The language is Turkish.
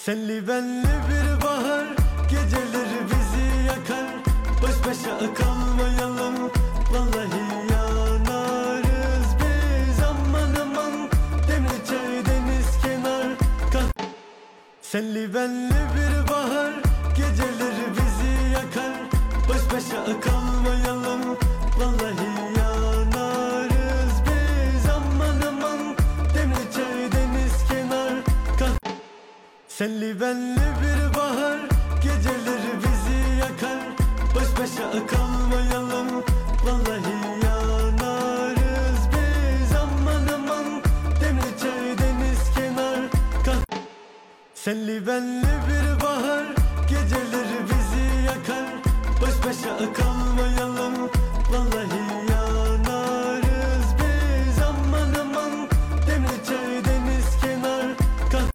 Senli benli bir bahar, geceleri bizi yakar. Baş başa kalmayalım, vallahi yanarız biz. Aman aman, demli çay deniz kenar. Senli benli bir bahar, geceleri bizi yakar. Baş başa kalmayalım, vallahi yanarız biz. Aman aman, demli çay deniz kenar. Senli benli bir bahar, geceleri bizi yakar. Baş başa kalmayalım, vallahi yanarız biz. Aman aman, demli çay deniz kenar. Senli benli bir bahar, geceleri bizi yakar. Baş başa kalmayalım.